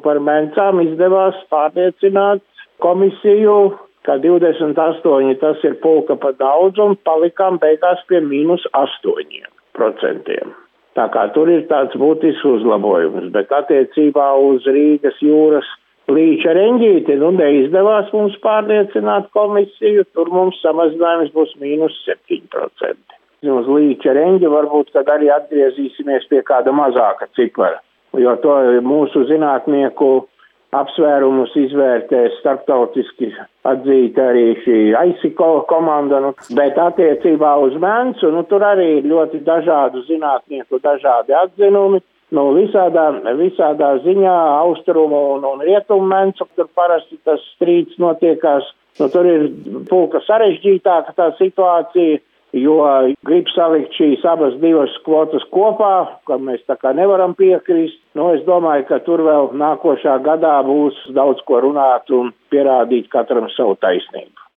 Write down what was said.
Par mencām izdevās pārliecināt komisiju, ka 28 tas ir pulka pa daudz un palikām beigās pie -8%. Tā kā tur ir tāds būtisks uzlabojums, bet attiecībā uz Rīgas jūras līča reņģīti, neizdevās mums pārliecināt komisiju, tur mums samazinājums būs -7%. Uz līča reņģa varbūt, kad arī atgriezīsimies pie kāda mazāka cipara, jo to mūsu zinātnieku apsvērumus izvērtēs starptautiski atzīta arī šī AISICO komanda, bet attiecībā uz Mencu, tur arī ir ļoti dažādu zinātnieku, dažādi atzinumi. Visādā ziņā austrumu un rietumu Mencu, tur parasti tas strīds notiekās. Tur ir pulka sarežģītāka tā situācija, jo grib salikt šīs abas divas kvotas kopā, kam mēs tā kā nevaram piekrist. Es domāju, ka tur vēl nākošā gadā būs daudz ko runāt un pierādīt katram savu taisnību.